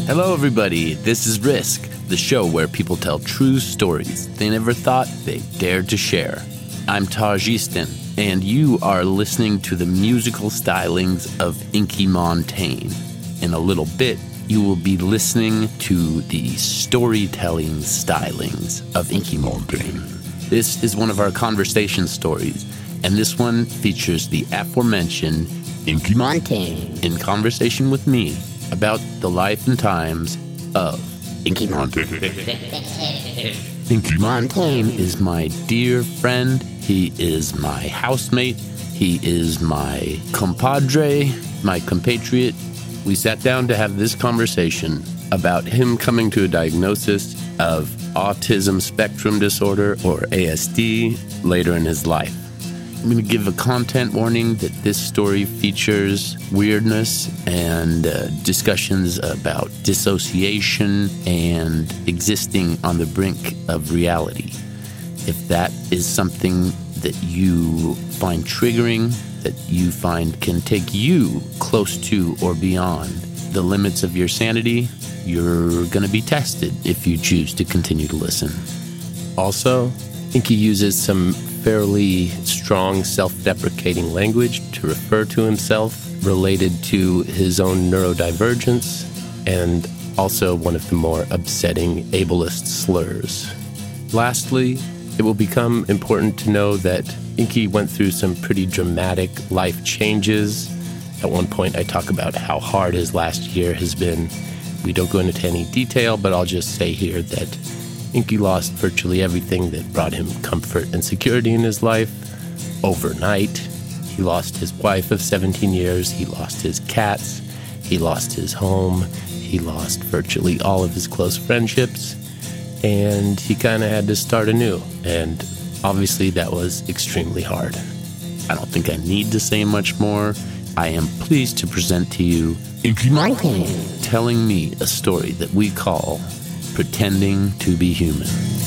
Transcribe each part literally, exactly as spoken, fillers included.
Hello, everybody. This is Risk, the show where people tell true stories they never thought they dared to share. I'm Taj Easton, and you are listening to the musical stylings of Inky Montaigne. In a little bit, you will be listening to the storytelling stylings of Inky Montaigne. This is one of our conversation stories, and this one features the aforementioned Inky Montaigne in conversation with me about the life and times of Inky Montaigne. Inky Montaigne is my dear friend. He is my housemate. He is my compadre, my compatriot. We sat down to have this conversation about him coming to a diagnosis of autism spectrum disorder, or A S D, later in his life. I'm going to give a content warning that this story features weirdness and uh, discussions about dissociation and existing on the brink of reality. If that is something that you find triggering, that you find can take you close to or beyond the limits of your sanity, you're going to be tested if you choose to continue to listen. Also, Inky uses some fairly strong self-deprecating language to refer to himself related to his own neurodivergence and also one of the more upsetting ableist slurs. Lastly, it will become important to know that Inky went through some pretty dramatic life changes. At one point, I talk about how hard his last year has been. We don't go into any detail, but I'll just say here that Inky lost virtually everything that brought him comfort and security in his life overnight. He lost his wife of seventeen years. He lost his cats. He lost his home. He lost virtually all of his close friendships. And he kind of had to start anew. And obviously that was extremely hard. I don't think I need to say much more. I am pleased to present to you Inky Montaigne telling me a story that we call Pretending to be Human.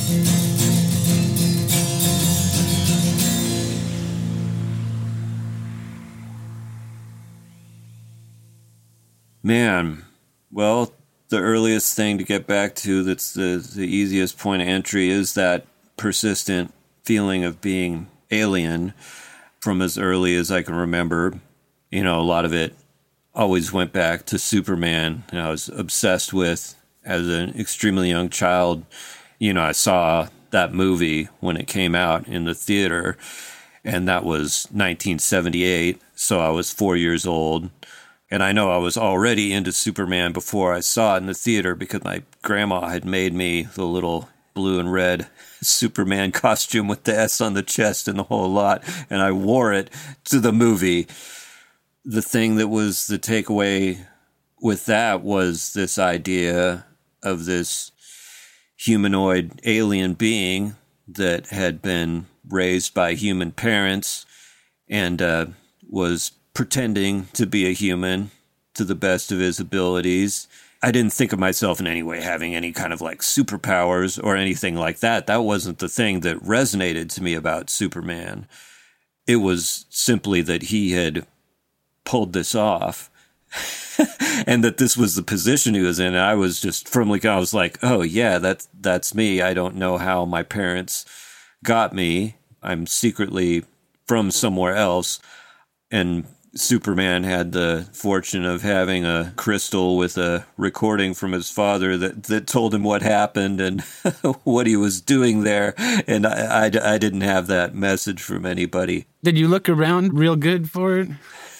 Man, well, the earliest thing to get back to that's the, the easiest point of entry is that persistent feeling of being alien from as early as I can remember. You know, a lot of it always went back to Superman, and I was obsessed with as an extremely young child. You know, I saw that movie when it came out in the theater, and that was nineteen seventy-eight, so I was four years old. And I know I was already into Superman before I saw it in the theater because my grandma had made me the little blue and red Superman costume with the S on the chest and the whole lot, and I wore it to the movie. The thing that was the takeaway with that was this idea of this humanoid alien being that had been raised by human parents and uh, was pretending to be a human to the best of his abilities. I didn't think of myself in any way having any kind of like superpowers or anything like that. That wasn't the thing that resonated to me about Superman. It was simply that he had pulled this off and that this was the position he was in. And I was just firmly, I was like, oh yeah, that's, that's me. I don't know how my parents got me. I'm secretly from somewhere else. And Superman had the fortune of having a crystal with a recording from his father that, that told him what happened and what he was doing there. And I, I, I didn't have that message from anybody. Did you look around real good for it?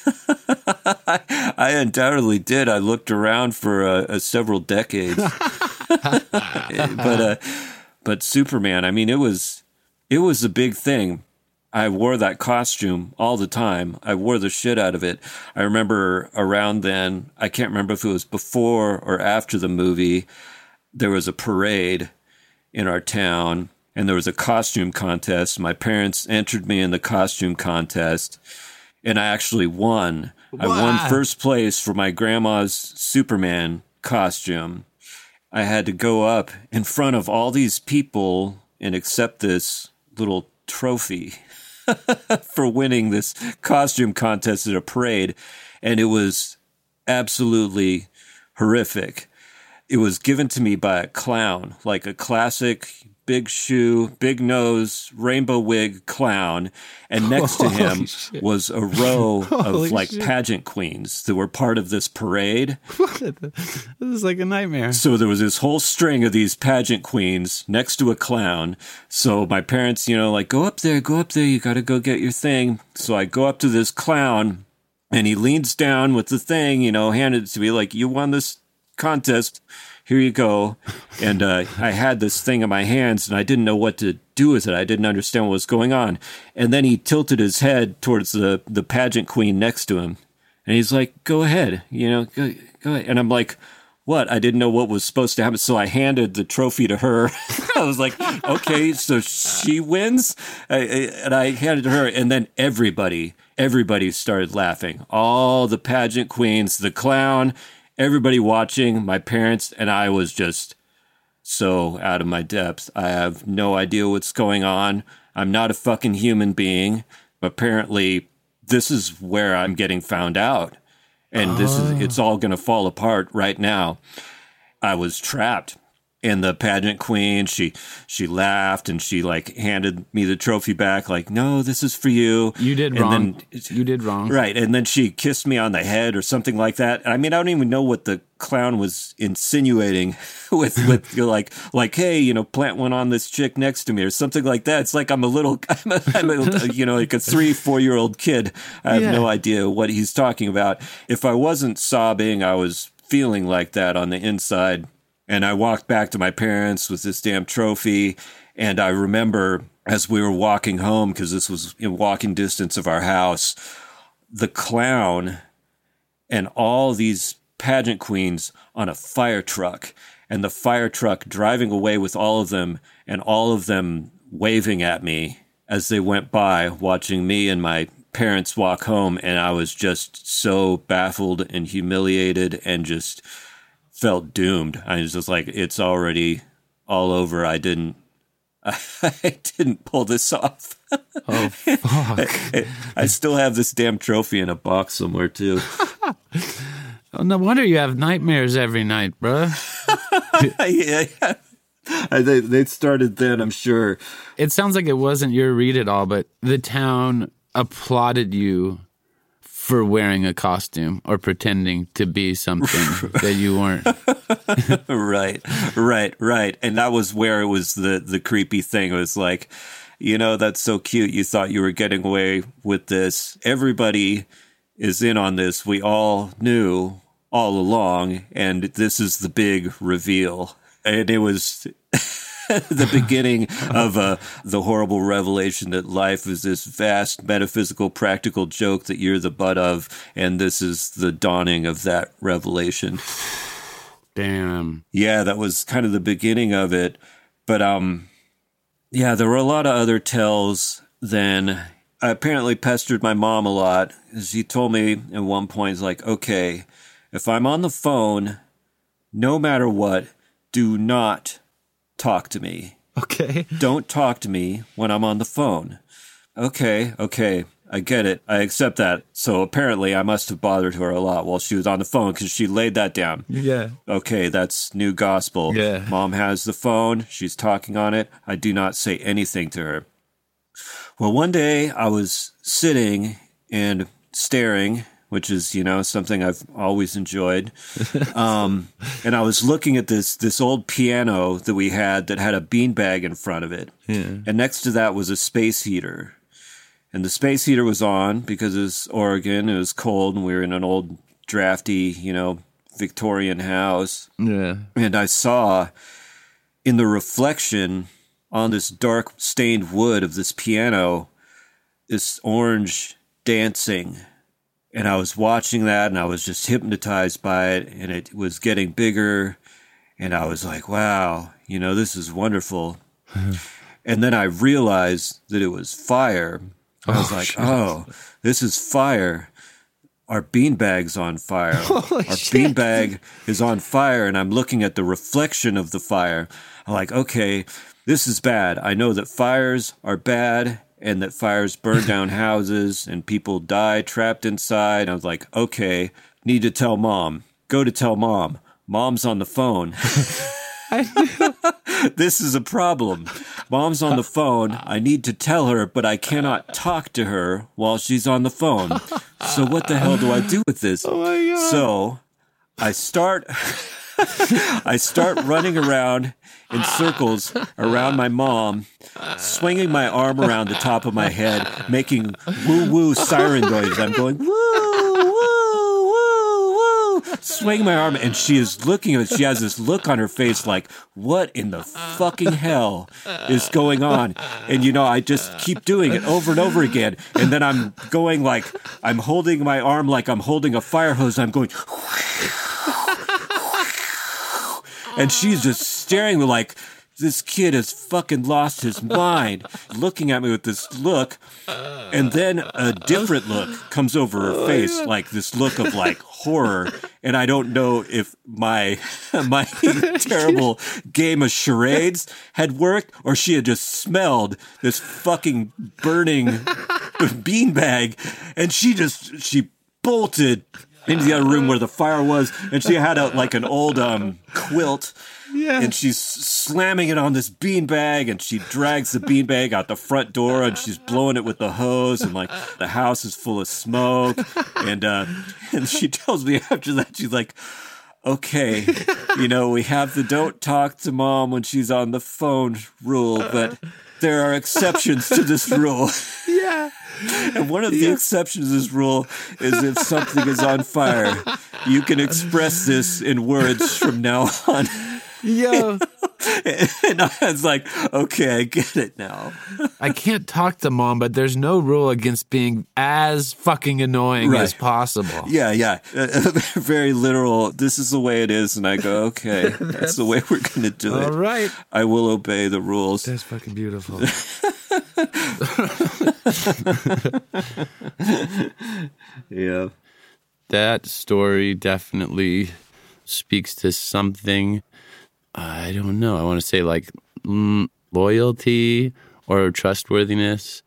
I, I undoubtedly did. I looked around for uh, uh, several decades. but uh, but Superman, I mean, it was it was a big thing. I wore that costume all the time. I wore the shit out of it. I remember around then, I can't remember if it was before or after the movie, there was a parade in our town, and there was a costume contest. My parents entered me in the costume contest, and I actually won. Wow. I won first place for my grandma's Superman costume. I had to go up in front of all these people and accept this little trophy for winning this costume contest at a parade. And it was absolutely horrific. It was given to me by a clown, like a classic big shoe, big nose, rainbow wig clown. And next to him shit. was a row Holy of like shit. pageant queens that were part of this parade. This is like a nightmare. So there was this whole string of these pageant queens next to a clown. So my parents, you know, like, go up there, go up there. You got to go get your thing. So I go up to this clown and he leans down with the thing, you know, handed it to me like, you won this contest. Here you go. And uh, I had this thing in my hands and I didn't know what to do with it. I didn't understand what was going on. And then he tilted his head towards the, the pageant queen next to him. And he's like, go ahead, you know, go, go ahead. And I'm like, what? I didn't know what was supposed to happen. So I handed the trophy to her. I was like, okay, so she wins. I, I, and I handed it to her. And then everybody, everybody started laughing. All the pageant queens, the clown, everybody watching, my parents, and I was just so out of my depth. I have no idea what's going on. I'm not a fucking human being. Apparently, this is where I'm getting found out. And oh. this is it's all going to fall apart right now. I was trapped. And the pageant queen, she she laughed and she like handed me the trophy back like, no, this is for you. You did and wrong. Then, you did wrong. Right. And then she kissed me on the head or something like that. I mean, I don't even know what the clown was insinuating with, with you're like, like, hey, you know, plant one on this chick next to me or something like that. It's like I'm a little, I'm a, I'm a you know, like a three, four year old kid. I have yeah. no idea what he's talking about. If I wasn't sobbing, I was feeling like that on the inside. And I walked back to my parents with this damn trophy. And I remember as we were walking home, because this was in walking distance of our house, the clown and all these pageant queens on a fire truck. And the fire truck driving away with all of them and all of them waving at me as they went by, watching me and my parents walk home. And I was just so baffled and humiliated and just felt doomed. I was just like, it's already all over. I didn't, I didn't pull this off. Oh, fuck. I, I still have this damn trophy in a box somewhere, too. Oh, no wonder you have nightmares every night, bro. yeah, yeah. I, they, they started then, I'm sure. It sounds like it wasn't your read at all, but the town applauded you for wearing a costume or pretending to be something that you weren't. Right, right, right. And that was where it was the, the creepy thing. It was like, you know, that's so cute. You thought you were getting away with this. Everybody is in on this. We all knew all along. And this is the big reveal. And it was the beginning of uh, the horrible revelation that life is this vast metaphysical practical joke that you're the butt of, and this is the dawning of that revelation. Damn. Yeah, that was kind of the beginning of it. But um, yeah, there were a lot of other tells then. I apparently pestered my mom a lot. She told me at one point, like, okay, if I'm on the phone, no matter what, do not talk to me. Okay. Don't talk to me when I'm on the phone. Okay, okay. I get it. I accept that. So apparently I must have bothered her a lot while she was on the phone because she laid that down. Yeah. Okay, that's new gospel. Yeah. Mom has the phone. She's talking on it. I do not say anything to her. Well, one day I was sitting and staring, which is, you know, something I've always enjoyed. Um, and I was looking at this this old piano that we had that had a beanbag in front of it. Yeah. And next to that was a space heater. And the space heater was on because it was Oregon. It was cold and we were in an old drafty, you know, Victorian house. Yeah. And I saw in the reflection on this dark stained wood of this piano, this orange dancing. And I was watching that and I was just hypnotized by it and it was getting bigger. And I was like, wow, you know, this is wonderful. And then I realized that it was fire. I was oh, like, shit. oh, this is fire. Our beanbag's on fire. Holy Our shit. beanbag is on fire. And I'm looking at the reflection of the fire. I'm like, okay, this is bad. I know that fires are bad. And that fires burn down houses and people die trapped inside. I was like, okay, need to tell mom. Go to tell mom. Mom's on the phone. This is a problem. Mom's on the phone. I need to tell her, but I cannot talk to her while she's on the phone. So what the hell do I do with this? Oh my God. So I start I start running around in circles around my mom, swinging my arm around the top of my head, making woo-woo siren noises. I'm going, woo, woo, woo, woo, swing my arm, and she is looking at it. She has this look on her face like, what in the fucking hell is going on? And, you know, I just keep doing it over and over again. And then I'm going like, I'm holding my arm like I'm holding a fire hose. I'm going, and she's just staring like, this kid has fucking lost his mind, looking at me with this look. And then a different look comes over her face, like this look of like horror. And I don't know if my my terrible game of charades had worked or she had just smelled this fucking burning beanbag. And she just, she bolted into the other room where the fire was, and she had a, like an old um, quilt, yeah. And she's slamming it on this beanbag, and she drags the beanbag out the front door, and she's blowing it with the hose, and like the house is full of smoke, and uh, and she tells me after that, she's like, okay, you know, we have the don't talk to mom when she's on the phone rule, but there are exceptions to this rule. Yeah. And one of the yeah. exceptions to this rule is if something is on fire, you can express this in words from now on. Yo. And I was like, okay, I get it now. I can't talk to mom, but there's no rule against being as fucking annoying right. as possible. Yeah, yeah. Uh, very literal. This is the way it is. And I go, okay, that's, that's the way we're going to do all it. All right. I will obey the rules. That's fucking beautiful. Yeah. That story definitely speaks to something. I don't know. I want to say like mm, loyalty or trustworthiness.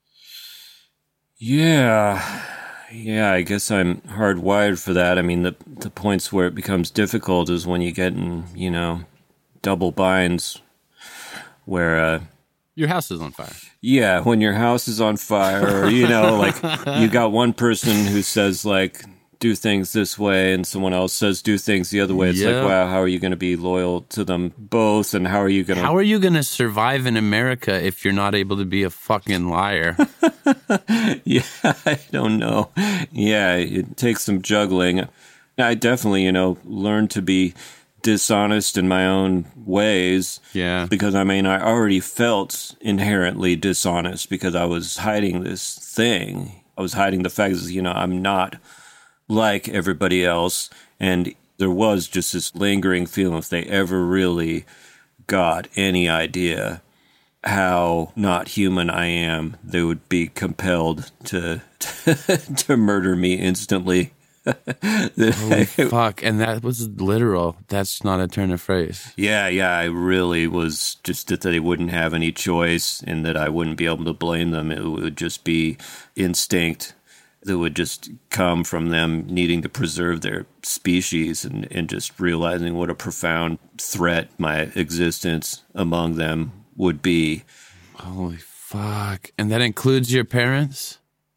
Yeah. Yeah, I guess I'm hardwired for that. I mean, the the points where it becomes difficult is when you get in, you know, double binds where... Uh, your house is on fire. Yeah, when your house is on fire, or, you know, like you got one person who says, like, do things this way, and someone else says do things the other way. It's yeah. like, wow, how are you going to be loyal to them both, and how are you going to... How are you going to survive in America if you're not able to be a fucking liar? Yeah, I don't know. Yeah, it takes some juggling. I definitely, you know, learned to be dishonest in my own ways. Yeah. Because, I mean, I already felt inherently dishonest because I was hiding this thing. I was hiding the fact that, you know, I'm not like everybody else. And there was just this lingering feeling if they ever really got any idea how not human I am, they would be compelled to to, to murder me instantly. Holy fuck. And that was literal. That's not a turn of phrase. Yeah, yeah. I really was just that they wouldn't have any choice and that I wouldn't be able to blame them. It would just be instinct that would just come from them needing to preserve their species and, and just realizing what a profound threat my existence among them would be. Holy fuck. And that includes your parents?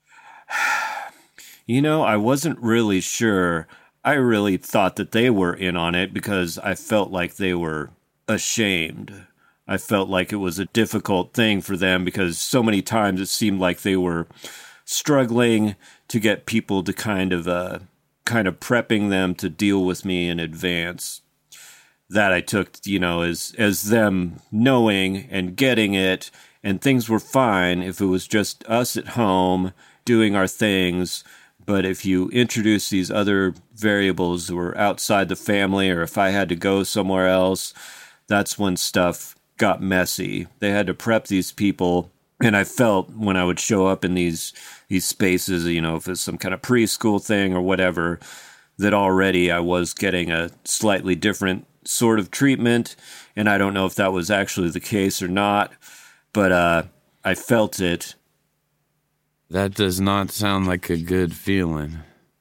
You know, I wasn't really sure. I really thought that they were in on it because I felt like they were ashamed. I felt like it was a difficult thing for them because so many times it seemed like they were struggling to get people to kind of, uh, kind of prepping them to deal with me in advance. That I took, you know, as, as them knowing and getting it, and things were fine if it was just us at home doing our things. But if you introduce these other variables that were outside the family, or if I had to go somewhere else, that's when stuff got messy. They had to prep these people. And I felt when I would show up in these these spaces, you know, if it's some kind of preschool thing or whatever, that already I was getting a slightly different sort of treatment. And I don't know if that was actually the case or not, but uh, I felt it. That does not sound like a good feeling.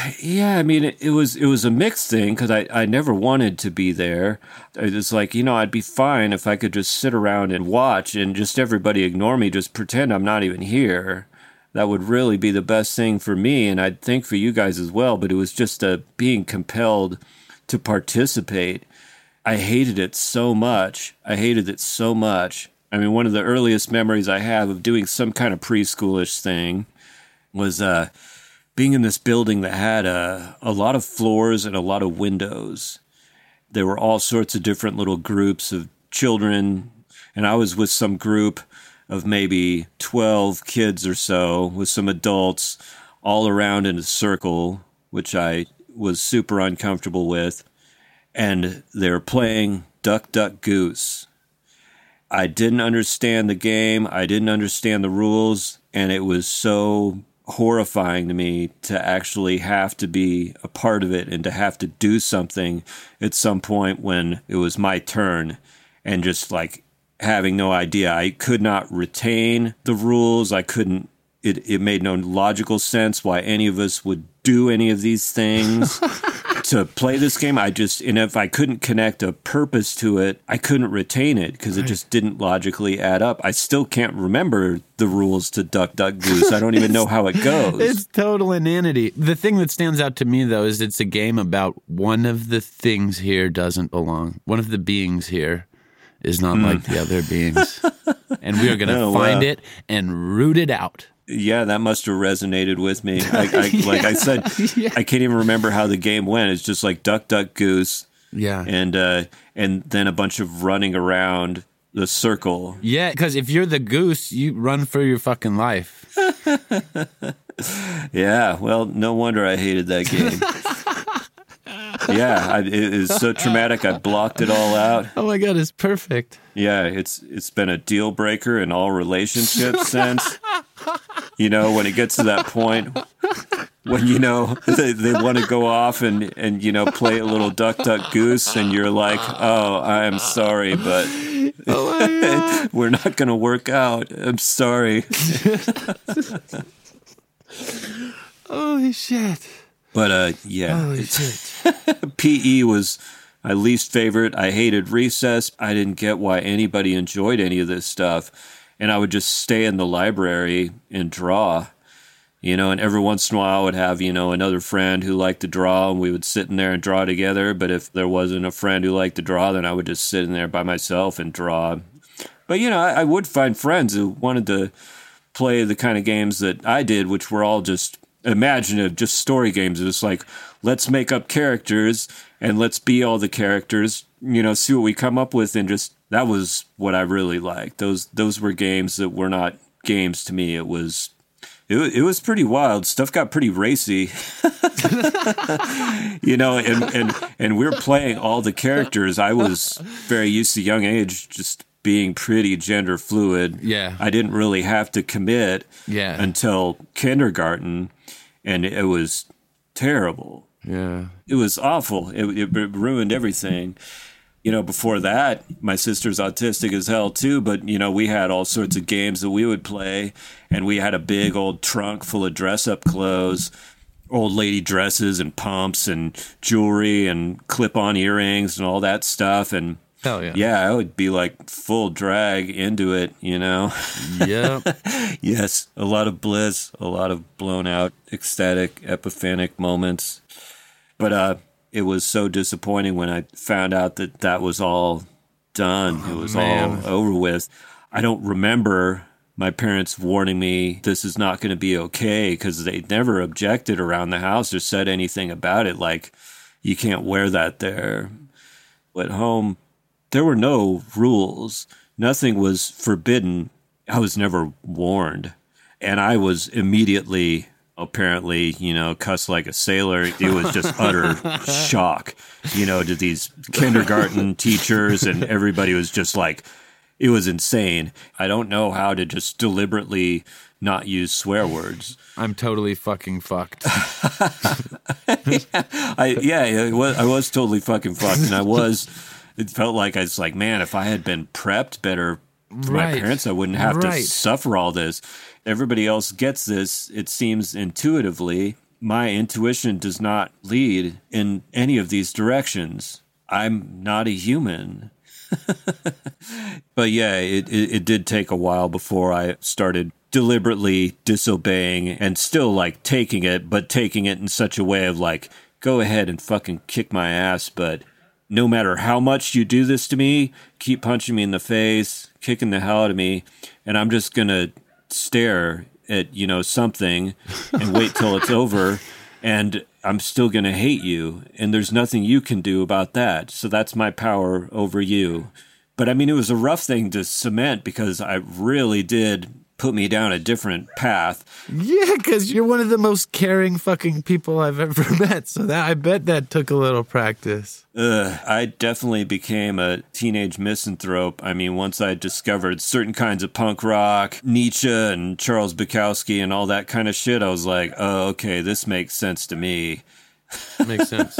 Yeah, I mean, it, it was it was a mixed thing because I, I never wanted to be there. It's like, you know, I'd be fine if I could just sit around and watch and just everybody ignore me, just pretend I'm not even here. That would really be the best thing for me, and I'd think for you guys as well, but it was just a being compelled to participate. I hated it so much. I hated it so much. I mean, one of the earliest memories I have of doing some kind of preschoolish thing was uh, being in this building that had a, a lot of floors and a lot of windows. There were all sorts of different little groups of children, and I was with some group of maybe twelve kids or so with some adults all around in a circle, which I was super uncomfortable with. And they were playing Duck, Duck, Goose. I didn't understand the game. I didn't understand the rules. And it was so horrifying to me to actually have to be a part of it and to have to do something at some point when it was my turn, and just like having no idea. I could not retain the rules. I couldn't, it, it made no logical sense why any of us would do any of these things to play this game. I just, and if I couldn't connect a purpose to it, I couldn't retain it because right. It just didn't logically add up. I still can't remember the rules to Duck, Duck, Goose. I don't even know how it goes. It's total inanity. The thing that stands out to me, though, is it's a game about one of the things here doesn't belong. One of the beings here is not mm. like the other beings. And we are going to oh, find wow. it and root it out. Yeah, that must have resonated with me. I, I, yeah. Like I said, yeah. I can't even remember how the game went. It's just like Duck, Duck, Goose. Yeah. And, uh, and then a bunch of running around the circle. Yeah, because if you're the goose, you run for your fucking life. Yeah, well, no wonder I hated that game. Yeah, I, it is so traumatic. I blocked it all out. Oh my God, it's perfect. Yeah, it's it's been a deal breaker in all relationships since. You know, when it gets to that point when, you know, they, they want to go off and, and, you know, play a little Duck, Duck, Goose, and you're like, oh, I'm sorry, but oh we're not going to work out. I'm sorry. Holy shit. But, uh, yeah. Holy shit. P E was my least favorite. I hated recess. I didn't get why anybody enjoyed any of this stuff. And I would just stay in the library and draw, you know, and every once in a while I would have, you know, another friend who liked to draw, and we would sit in there and draw together. But if there wasn't a friend who liked to draw, then I would just sit in there by myself and draw. But, you know, I, I would find friends who wanted to play the kind of games that I did, which were all just imaginative, just story games. It's like, let's make up characters and let's be all the characters, you know, see what we come up with. And just, that was what I really liked. Those, those were games that were not games to me. It was, it, it was pretty wild. Stuff got pretty racy, you know, and, and, and we're playing all the characters. I was very used to young age, just being pretty gender fluid. Yeah. I didn't really have to commit yeah. until kindergarten. And it was terrible. Yeah. It was awful. It, it ruined everything. You know, before that, my sister's autistic as hell too, but, you know, we had all sorts of games that we would play, and we had a big old trunk full of dress-up clothes, old lady dresses and pumps and jewelry and clip-on earrings and all that stuff. And hell yeah. Yeah, I would be like full drag into it, you know? Yeah. Yes, a lot of bliss, a lot of blown out, ecstatic, epiphanic moments. But uh, it was so disappointing when I found out that that was all done. Oh, it was man. all over with. I don't remember my parents warning me this is not going to be okay, because they never objected around the house or said anything about it, like, you can't wear that there. At home, there were no rules. Nothing was forbidden. I was never warned. And I was immediately, apparently, you know, cussed like a sailor. It was just utter shock, you know, to these kindergarten teachers, and everybody was just like, it was insane. I don't know how to just deliberately not use swear words. I'm totally fucking fucked. I, yeah, I was, I was totally fucking fucked. And I was, it felt like I was like, man, if I had been prepped better for right. my parents, I wouldn't have right. to suffer all this. Everybody else gets this, it seems, intuitively. my intuition does not lead in any of these directions. I'm not a human. But yeah, it, it, it did take a while before I started deliberately disobeying and still like taking it, but taking it in such a way of like, go ahead and fucking kick my ass, but no matter how much you do this to me, keep punching me in the face, kicking the hell out of me, and I'm just going to stare at, you know, something and wait till it's over, and I'm still going to hate you, and there's nothing you can do about that. So that's my power over you. But I mean, it was a rough thing to cement because I really did put me down a different path. Yeah, because you're one of the most caring fucking people I've ever met. So that I bet that took a little practice. Ugh, I definitely became a teenage misanthrope. I mean, once I discovered certain kinds of punk rock, Nietzsche and Charles Bukowski and all that kind of shit, I was like, oh, okay, this makes sense to me. Makes sense.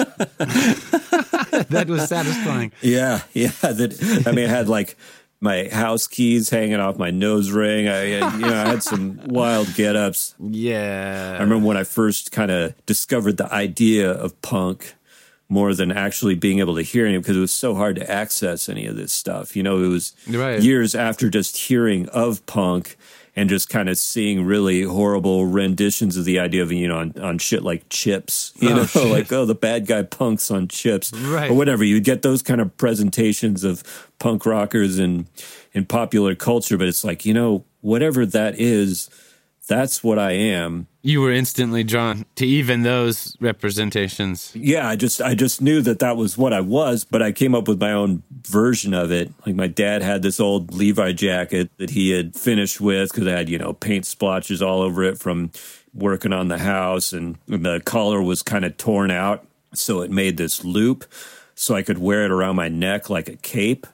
That was satisfying. Yeah, yeah. That, I mean, I had like my house keys hanging off my nose ring. I, you know, I had some wild get-ups. Yeah. I remember when I first kind of discovered the idea of punk more than actually being able to hear any, because it was so hard to access any of this stuff. You know, it was right. years after just hearing of punk and just kind of seeing really horrible renditions of the idea of, you know, on, on shit like Chips, you oh, know, shit. Like, oh, the bad guy punks on Chips, right. or whatever. You'd get those kind of presentations of punk rockers in, in popular culture, but it's like, you know, whatever that is, that's what I am. You were instantly drawn to even those representations. Yeah, I just I just knew that that was what I was, but I came up with my own version of it. Like my dad had this old Levi jacket that he had finished with because it had, you know, paint splotches all over it from working on the house, and the collar was kind of torn out, so it made this loop so I could wear it around my neck like a cape.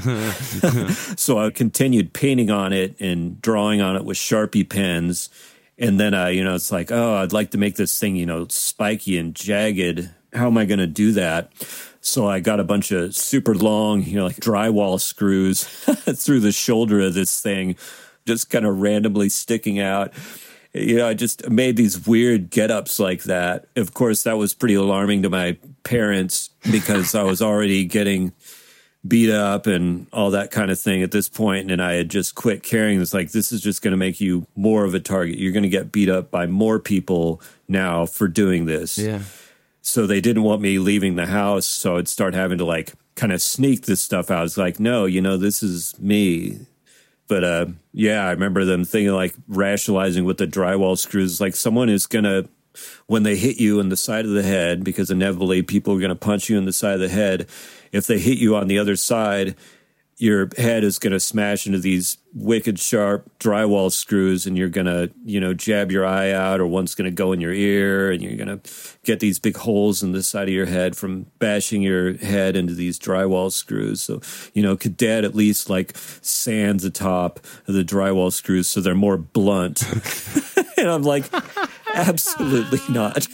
So I continued painting on it and drawing on it with Sharpie pens. And then, uh, you know, it's like, oh, I'd like to make this thing, you know, spiky and jagged. How am I going to do that? So I got a bunch of super long, you know, like drywall screws through the shoulder of this thing, just kind of randomly sticking out. You know, I just made these weird get-ups like that. Of course, that was pretty alarming to my parents because I was already getting beat up and all that kind of thing at this point, and I had just quit caring. It's like, this is just going to make you more of a target. You're going to get beat up by more people now for doing this. Yeah. So they didn't want me leaving the house, so I'd start having to like kind of sneak this stuff out. It's like, no, you know, this is me. But uh, yeah, I remember them thinking, like, rationalizing with the drywall screws, like someone is going to, when they hit you in the side of the head, because inevitably people are going to punch you in the side of the head, if they hit you on the other side, your head is going to smash into these wicked sharp drywall screws, and you're going to, you know, jab your eye out, or one's going to go in your ear, and you're going to get these big holes in the side of your head from bashing your head into these drywall screws. So, you know, could Dad at least like sand the top of the drywall screws so they're more blunt? And I'm like, absolutely not.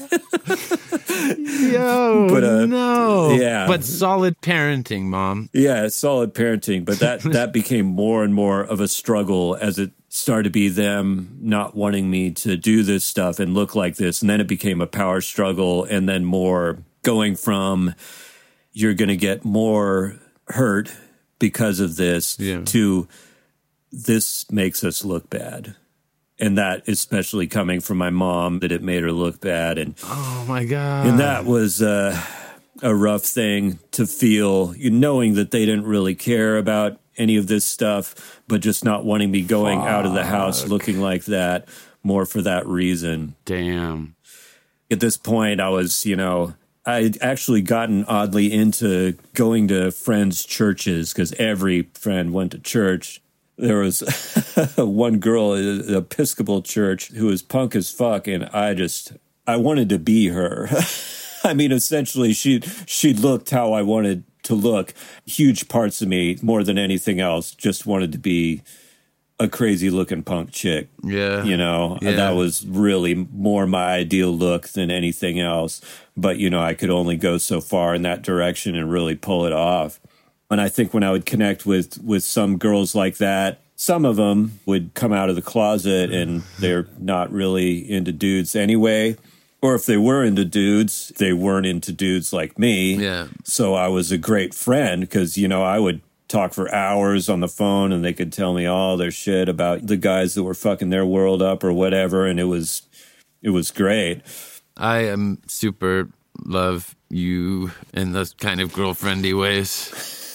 Yo, but, uh, no. Yeah. But solid parenting, Mom. Yeah, solid parenting. But that, that became more and more of a struggle as it started to be them not wanting me to do this stuff and look like this. And then it became a power struggle, and then more going from you're going to get more hurt because of this yeah. to this makes us look bad. And that, especially coming from my mom, that it made her look bad. And oh, my God. And that was uh, a rough thing to feel, knowing that they didn't really care about any of this stuff, but just not wanting me going Fuck. out of the house looking like that, more for that reason. Damn. At this point, I was, you know, I'd actually gotten oddly into going to friends' churches because every friend went to church. There was one girl at an Episcopal church who was punk as fuck, and I just, I wanted to be her. I mean, essentially, she she looked how I wanted to look. Huge parts of me, more than anything else, just wanted to be a crazy-looking punk chick. Yeah. You know, yeah. That was really more my ideal look than anything else. But, you know, I could only go so far in that direction and really pull it off. And I think when I would connect with, with some girls like that, some of them would come out of the closet and they're not really into dudes anyway. Or if they were into dudes, they weren't into dudes like me. Yeah. So I was a great friend because, you know, I would talk for hours on the phone and they could tell me all their shit about the guys that were fucking their world up or whatever. And it was, it was great. I am super love you in those kind of girlfriendy ways.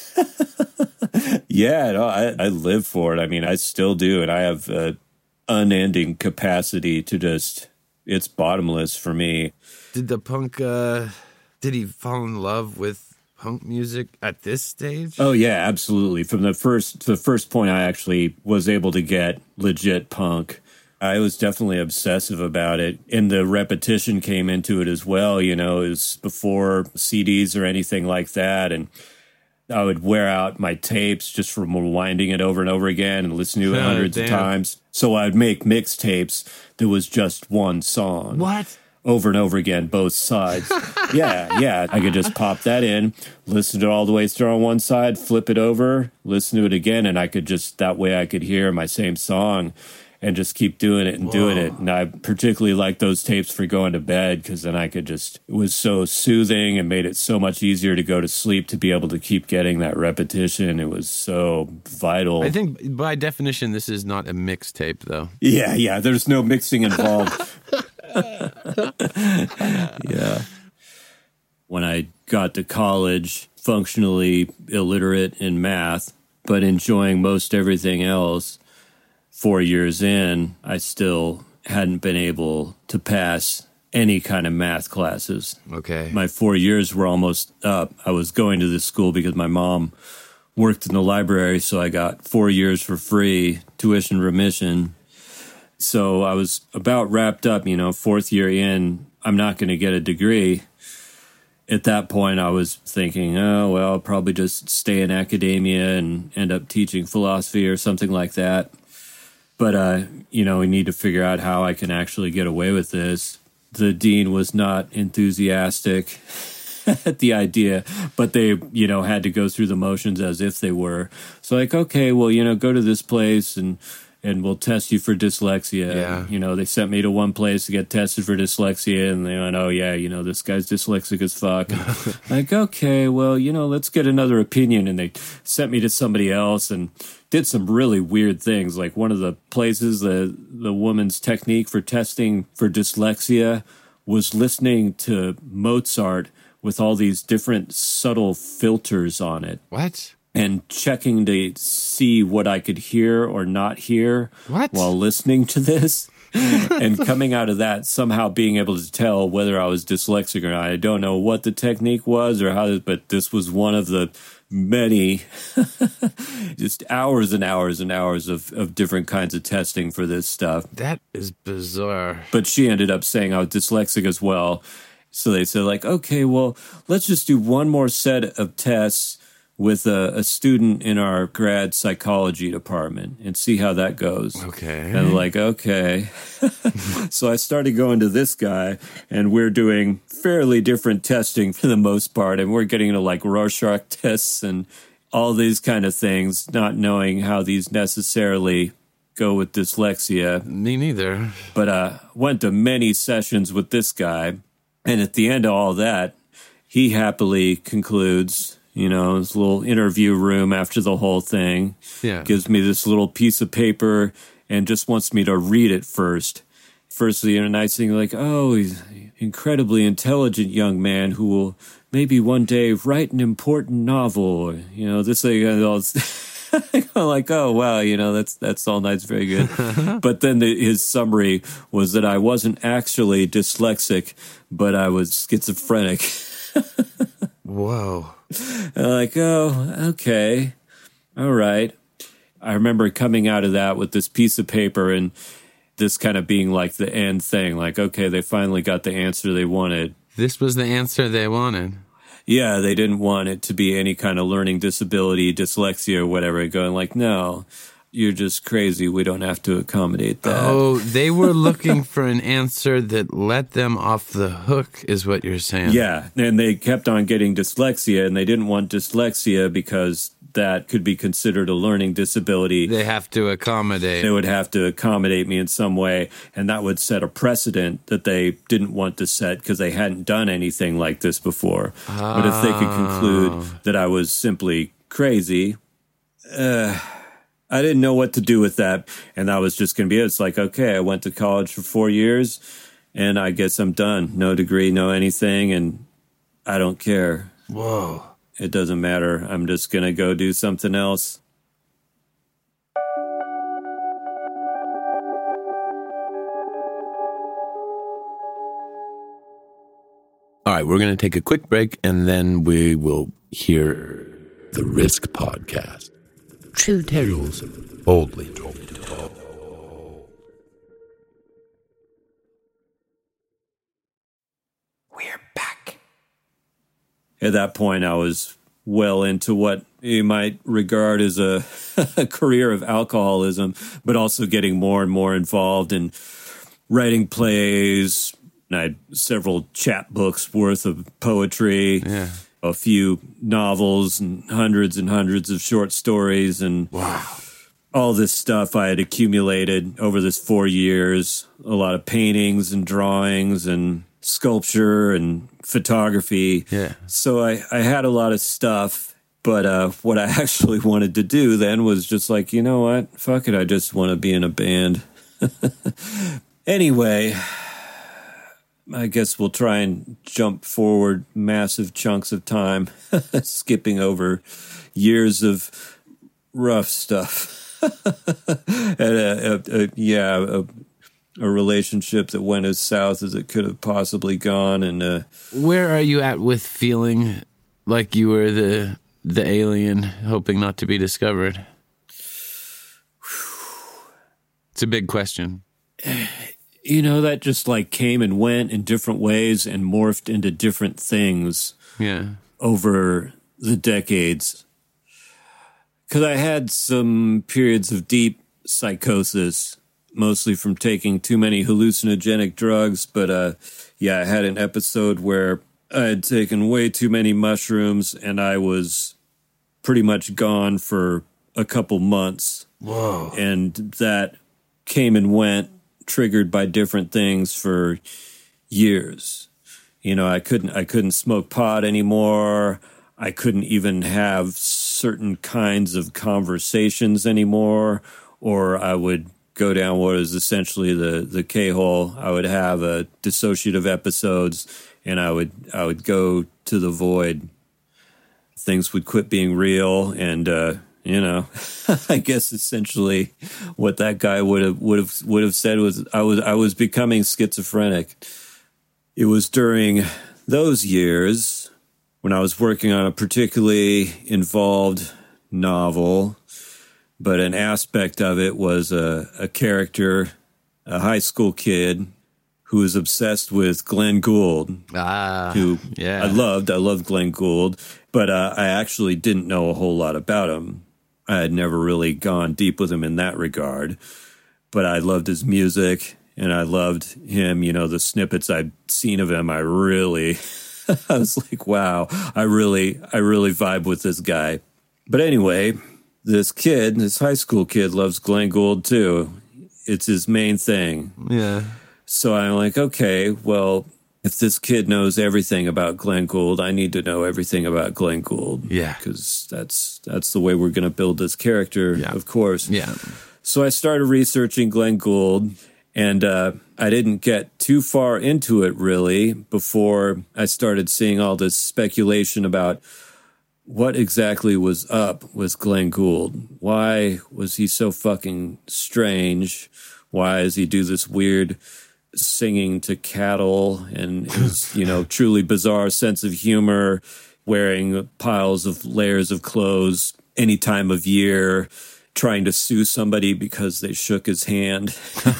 Yeah, no, I, I live for it. I mean, I still do. And I have an unending capacity to just, it's bottomless for me. Did the punk, uh, did he fall in love with punk music at this stage? Oh, yeah, absolutely. From the first, the first point I actually was able to get legit punk, I was definitely obsessive about it. And the repetition came into it as well. You know, it was before C Ds or anything like that. And I would wear out my tapes just from rewinding it over and over again and listening to it Oh, hundreds damn. of times. So I'd make mixtapes that was just one song. What? Over and over again, both sides. yeah, yeah. I could just pop that in, listen to it all the way through on one side, flip it over, listen to it again, and I could just, that way I could hear my same song and just keep doing it and Whoa. doing it. And I particularly like those tapes for going to bed because then I could just, it was so soothing and made it so much easier to go to sleep to be able to keep getting that repetition. It was so vital. I think by definition, this is not a mixtape, though. Yeah, yeah. There's no mixing involved. Yeah. When I got to college, functionally illiterate in math, but enjoying most everything else, four years in, I still hadn't been able to pass any kind of math classes. Okay. My four years were almost up. I was going to this school because my mom worked in the library, so I got four years for free, tuition remission. So I was about wrapped up, you know, fourth year in, I'm not going to get a degree. At that point, I was thinking, oh, well, I'll probably just stay in academia and end up teaching philosophy or something like that. But, uh, you know, we need to figure out how I can actually get away with this. The dean was not enthusiastic at the idea, but they, you know, had to go through the motions as if they were. So like, okay, well, you know, go to this place and and we'll test you for dyslexia. Yeah. You know, they sent me to one place to get tested for dyslexia, and they went, oh, yeah, you know, this guy's dyslexic as fuck. And like, okay, well, you know, let's get another opinion. And they sent me to somebody else and did some really weird things. Like one of the places, the, the woman's technique for testing for dyslexia was listening to Mozart with all these different subtle filters on it. What? And checking to see what I could hear or not hear What? while listening to this. And coming out of that, somehow being able to tell whether I was dyslexic or not. I don't know what the technique was or how, but this was one of the many, just hours and hours and hours of, of different kinds of testing for this stuff. That is bizarre. But she ended up saying I was dyslexic as well. So they said, like, okay, well, let's just do one more set of tests with a, a student in our grad psychology department and see how that goes. Okay. And like, okay. So I started going to this guy, and we're doing fairly different testing for the most part, and we're getting into like Rorschach tests and all these kind of things, not knowing how these necessarily go with dyslexia. Me neither. But uh, went to many sessions with this guy, and at the end of all that, he happily concludes, you know, his little interview room after the whole thing. Yeah. Gives me this little piece of paper and just wants me to read it first. First, you know, nice thing like, oh, he's an incredibly intelligent young man who will maybe one day write an important novel. You know, this thing, and all I'm like, oh, wow, you know, that's that's all nice, very good. But then the, his summary was that I wasn't actually dyslexic, but I was schizophrenic. Whoa. I'm like, oh, okay. All right. I remember coming out of that with this piece of paper and this kind of being like the end thing. Like, okay, they finally got the answer they wanted. This was the answer they wanted. Yeah, they didn't want it to be any kind of learning disability, dyslexia or whatever. Going like, no, you're just crazy. We don't have to accommodate that. Oh, they were looking for an answer that let them off the hook, is what you're saying. Yeah, and they kept on getting dyslexia, and they didn't want dyslexia because that could be considered a learning disability, They have to accommodate. they would have to accommodate me in some way, and that would set a precedent that they didn't want to set because they hadn't done anything like this before. Oh. But if they could conclude that I was simply crazy, uh, I didn't know what to do with that, and that was just going to be it. It's like, okay, I went to college for four years, and I guess I'm done. No degree, no anything, and I don't care. Whoa. It doesn't matter. I'm just going to go do something else. All right, we're going to take a quick break, and then we will hear the Risk Podcast. True tales boldly told. We're back. At that point, I was well into what you might regard as a, a career of alcoholism, but also getting more and more involved in writing plays. And I had several chapbooks worth of poetry, Yeah. a few novels, and hundreds and hundreds of short stories, and Wow. all this stuff I had accumulated over this four years. A lot of paintings and drawings and sculpture and photography. Yeah. So I, I had a lot of stuff, but uh, what I actually wanted to do then was just like, you know what? Fuck it, I just want to be in a band. Anyway, I guess we'll try and jump forward massive chunks of time, skipping over years of rough stuff. and a, a, a, yeah, a, a relationship that went as south as it could have possibly gone. And uh, Where are you at with feeling like you were the the alien hoping not to be discovered? It's a big question. you know, that just like came and went in different ways and morphed into different things Yeah. over the decades. Because I had some periods of deep psychosis, mostly from taking too many hallucinogenic drugs. But uh, yeah, I had an episode where I had taken way too many mushrooms and I was pretty much gone for a couple months. Whoa. And that came and went, triggered by different things for years. You know, I couldn't I couldn't smoke pot anymore. I couldn't even have certain kinds of conversations anymore, or I would go down what is essentially the the K-hole. I would have a dissociative episodes, and I would I would go to the void. Things would quit being real, and uh, you know, I guess essentially what that guy would have would have would have said was I was I was becoming schizophrenic. It was during those years when I was working on a particularly involved novel, but an aspect of it was a, a character, a high school kid who was obsessed with Glenn Gould, Ah, who yeah. I loved. I loved Glenn Gould, but uh, I actually didn't know a whole lot about him. I had never really gone deep with him in that regard, but I loved his music and I loved him. You know, the snippets I'd seen of him, I really, I was like, wow, I really, I really vibe with this guy. But anyway, this kid, this high school kid loves Glenn Gould too. It's his main thing. Yeah. So I'm like, okay, well, if this kid knows everything about Glenn Gould, I need to know everything about Glenn Gould. Yeah. Because that's that's the way we're going to build this character, Yeah. of course. Yeah. So I started researching Glenn Gould, and uh, I didn't get too far into it, really, before I started seeing all this speculation about what exactly was up with Glenn Gould. Why was he so fucking strange? Why does he do this weird singing to cattle and his, you know, truly bizarre sense of humor, wearing piles of layers of clothes any time of year, trying to sue somebody because they shook his hand,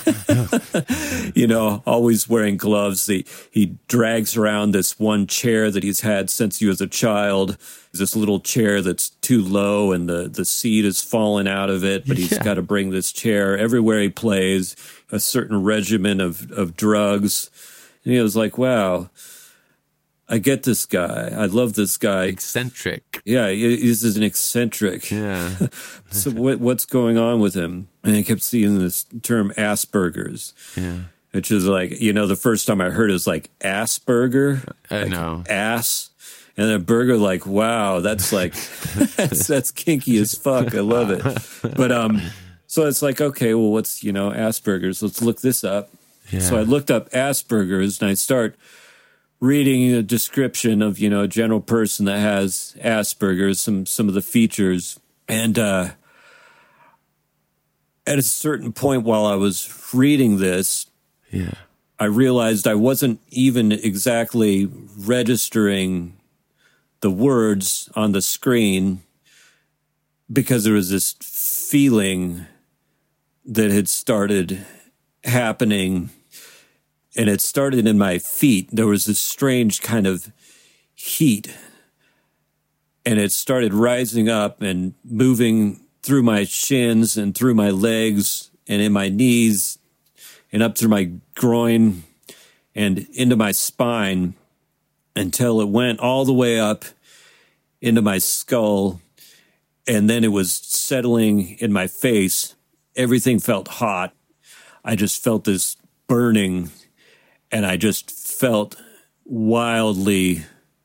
you know, always wearing gloves. He, he drags around this one chair that he's had since he was a child, this little chair that's too low and the, the seat is fallen out of it, but he's Yeah. got to bring this chair everywhere he plays, a certain regimen of, of drugs. And he was like, wow, I get this guy. I love this guy. Eccentric. Yeah, he's an eccentric. Yeah. So what, what's going on with him? And I kept seeing this term Asperger's. Yeah. Which is like, you know, the first time I heard it was like Asperger. I like know. Ass. And then burger, like, wow, that's like, that's, that's kinky as fuck. I love it. But, um, so it's like, okay, well, what's, you know, Asperger's? Let's look this up. Yeah. So I looked up Asperger's and I start reading a description of, you know, a general person that has Asperger's, some, some of the features. And, uh, at a certain point while I was reading this, yeah, I realized I wasn't even exactly registering the words on the screen because there was this feeling that had started happening, and it started in my feet. There was this strange kind of heat, and it started rising up and moving through my shins and through my legs and in my knees and up through my groin and into my spine until it went all the way up into my skull, and then it was settling in my face. Everything felt hot. I just felt this burning, and I just felt wildly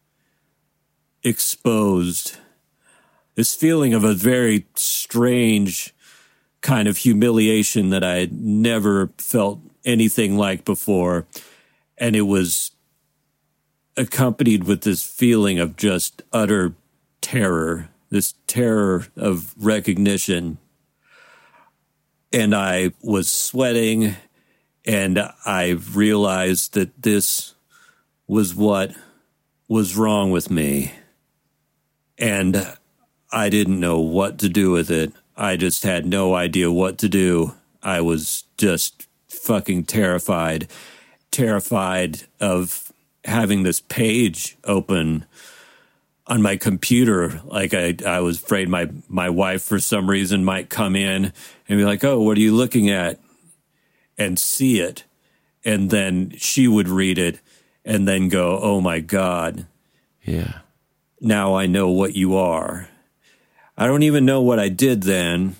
exposed. This feeling of a very strange kind of humiliation that I had never felt anything like before. And it was accompanied with this feeling of just utter terror, this terror of recognition. And I was sweating, and I realized that this was what was wrong with me. And I didn't know what to do with it. I just had no idea what to do. I was just fucking terrified, terrified of having this page open on my computer. Like I, I was afraid my, my wife for some reason might come in and be like, oh, what are you looking at? And see it. And then she would read it and then go, oh my God. Yeah. Now I know what you are. I don't even know what I did then.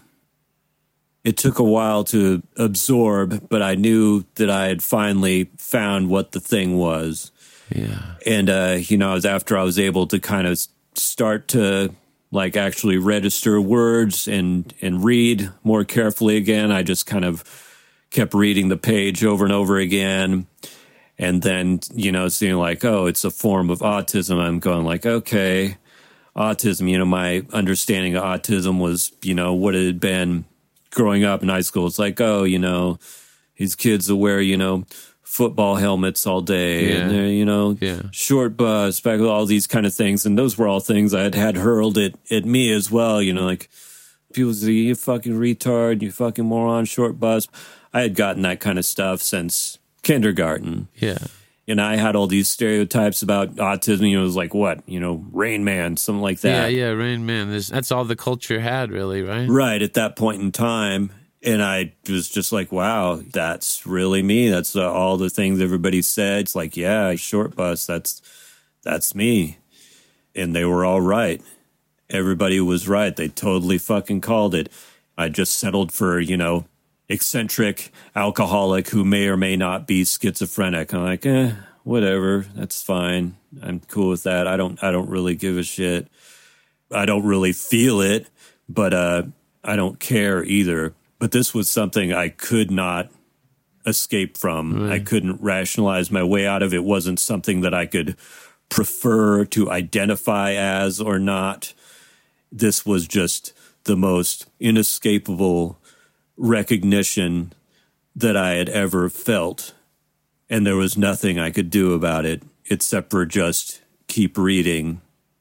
It took a while to absorb, but I knew that I had finally found what the thing was. Yeah. And, uh, you know, it was after I was able to kind of start to, like, actually register words and, and read more carefully again. I just kind of kept reading the page over and over again. And then, you know, seeing like, oh, it's a form of autism. I'm going like, okay. Autism, you know, my understanding of autism was, you know, what it had been growing up in high school. It's like, oh, you know, these kids that wear, you know, football helmets all day, yeah. and they're, you know, yeah. short bus, spectacles, all these kind of things. And those were all things I had had hurled at, at me as well. You know, like people say, you fucking retard, you fucking moron, short bus. I had gotten that kind of stuff since kindergarten. Yeah. And I had all these stereotypes about autism. You know, it was like, what? You know, Rain Man, something like that. Yeah, yeah, Rain Man. There's, that's all the culture had, really, right? Right, at that point in time. And I was just like, wow, that's really me. That's uh, all the things everybody said. It's like, yeah, short bus, that's that's me. And they were all right. Everybody was right. They totally fucking called it. I just settled for, you know, eccentric alcoholic who may or may not be schizophrenic. I'm like, eh, whatever. That's fine. I'm cool with that. I don't, I don't really give a shit. I don't really feel it, but, uh, I don't care either. But this was something I could not escape from. Right. I couldn't rationalize my way out of it. It wasn't something that I could prefer to identify as or not. This was just the most inescapable recognition that I had ever felt, and there was nothing I could do about it except for just keep reading.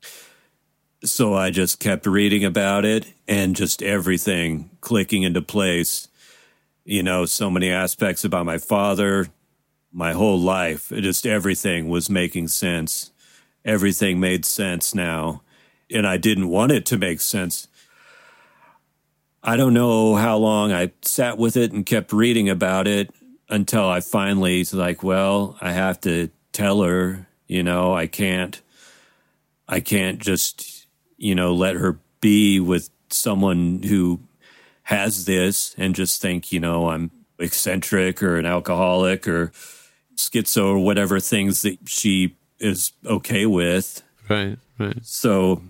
So I just kept reading about it, and just everything clicking into place. You know, so many aspects about my father, my whole life, it just everything was making sense. Everything made sense now, and I didn't want it to make sense. I don't know how long I sat with it and kept reading about it until I finally was like, well, I have to tell her, You know, I can't, I can't just, you know, let her be with someone who has this and just think, you know, I'm eccentric or an alcoholic or schizo or whatever things that she is okay with. Right, right. So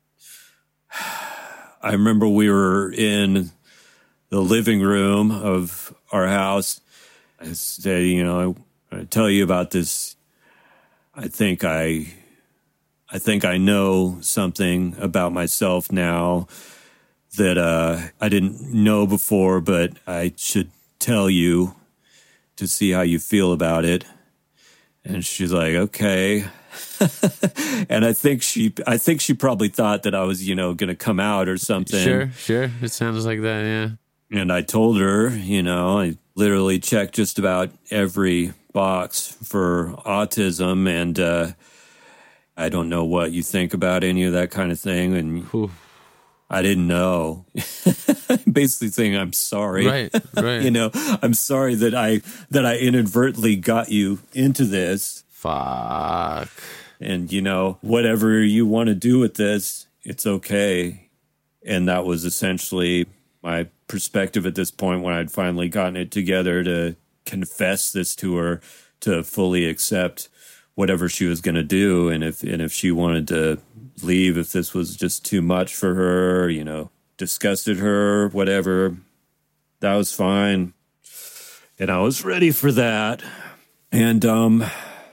I remember we were in the living room of our house. I said, you know, I, I tell you about this. I think I, I think I know something about myself now that uh, I didn't know before, but I should tell you to see how you feel about it. And she's like, okay. And I think she, I think she probably thought that I was, you know, going to come out or something. Sure, sure. It sounds like that, yeah. And I told her, you know, I literally checked just about every box for autism, and uh, I don't know what you think about any of that kind of thing. And Oof. I didn't know. Basically saying I'm sorry. Right, right. You know, I'm sorry that I that I inadvertently got you into this. Fuck. And, you know, whatever you want to do with this, it's okay. And that was essentially my perspective at this point when I'd finally gotten it together to confess this to her, to fully accept whatever she was going to do. And if, and if she wanted to leave, if this was just too much for her, you know, disgusted her, whatever, that was fine. And I was ready for that. And, um,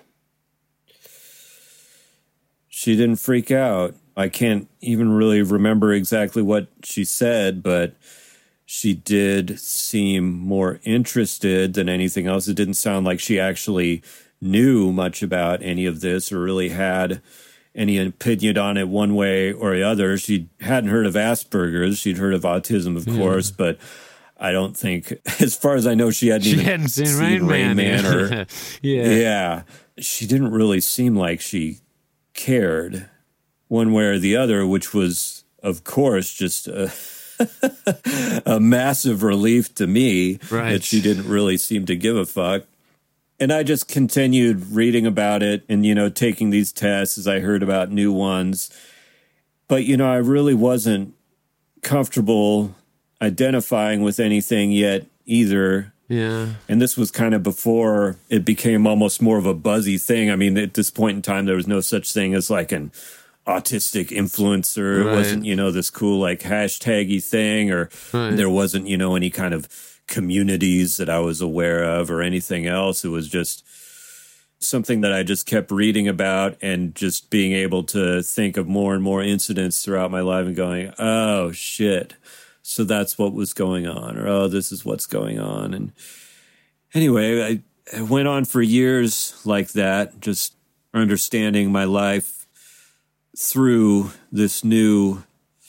she didn't freak out. I can't even really remember exactly what she said, but she did seem more interested than anything else. It didn't sound like she actually knew much about any of this or really had any opinion on it one way or the other. She hadn't heard of Asperger's. She'd heard of autism, of yeah. course, but I don't think, as far as I know, she hadn't she even hadn't seen, seen Rain, Rain Man. Man or, yeah. yeah. She didn't really seem like she cared one way or the other, which was, of course, just a, a massive relief to me right. that she didn't really seem to give a fuck. And I just continued reading about it and, you know, taking these tests as I heard about new ones. But, you know, I really wasn't comfortable identifying with anything yet either. Yeah. And this was kind of before it became almost more of a buzzy thing. I mean, at this point in time, there was no such thing as like an autistic influencer. Right. It wasn't, you know, this cool like hashtaggy thing, or right. there wasn't, you know, any kind of communities that I was aware of or anything else. It was just something that I just kept reading about and just being able to think of more and more incidents throughout my life and going, oh, shit. So that's what was going on, or, oh, this is what's going on. And anyway, I, I went on for years like that, just understanding my life through this new,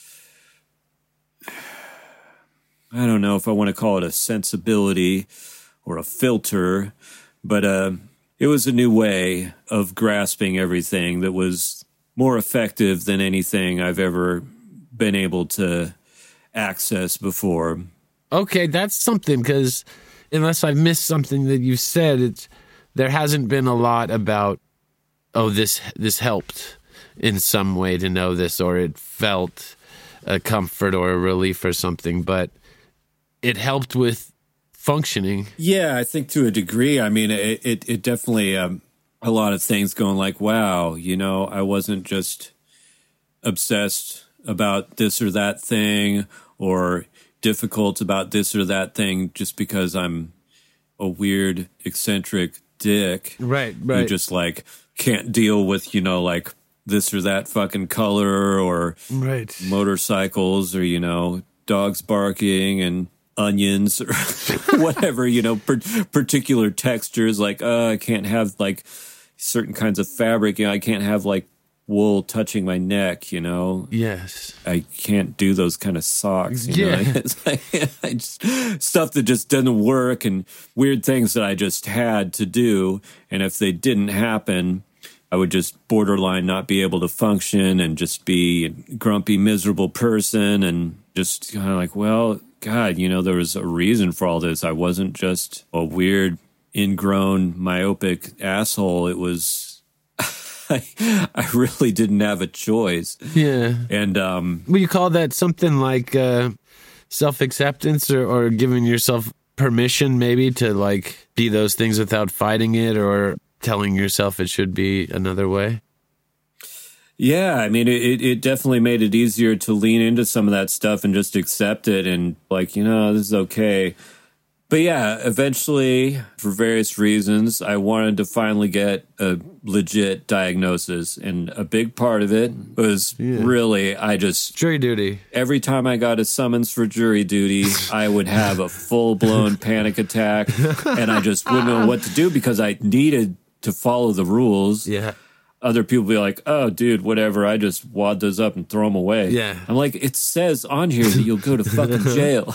I don't know if I want to call it a sensibility or a filter, but uh, it was a new way of grasping everything that was more effective than anything I've ever been able to access before. Okay, that's something, because unless I've missed something that you said, it's, there hasn't been a lot about, oh, this this helped in some way to know this, or it felt a comfort or a relief or something, but it helped with functioning. Yeah, I think to a degree. I mean, it it, it definitely, um, a lot of things going like, wow, you know, I wasn't just obsessed about this or that thing, or difficult about this or that thing just because I'm a weird, eccentric dick. Right, right. Who just like can't deal with, you know, like this or that fucking color, or right. motorcycles, or, you know, dogs barking and onions or whatever, you know, per- particular textures. Like, uh, I can't have like certain kinds of fabric. You know, I can't have like wool touching my neck, you know. Yes. I can't do those kind of socks. You yeah. know? It's like, I just, stuff that just doesn't work, and weird things that I just had to do. And if they didn't happen, I would just borderline not be able to function and just be a grumpy, miserable person, and just kind of like, well, God, you know, there was a reason for all this. I wasn't just a weird, ingrown, myopic asshole. It was I, I really didn't have a choice. Yeah. And um, Will you call that something like uh, self-acceptance or, or giving yourself permission maybe to like be those things without fighting it or telling yourself it should be another way? yeah, I mean, it, it definitely made it easier to lean into some of that stuff and just accept it and like, you know, this is okay. But yeah, eventually, for various reasons, I wanted to finally get a legit diagnosis. And a big part of it was yeah. really, I just... Jury duty. Every time I got a summons for jury duty, I would have a full-blown panic attack. And I just wouldn't know what to do because I needed to follow the rules. Yeah. Other people be like, oh, dude, whatever. I just wad those up and throw them away. Yeah. I'm like, it says on here that you'll go to fucking jail.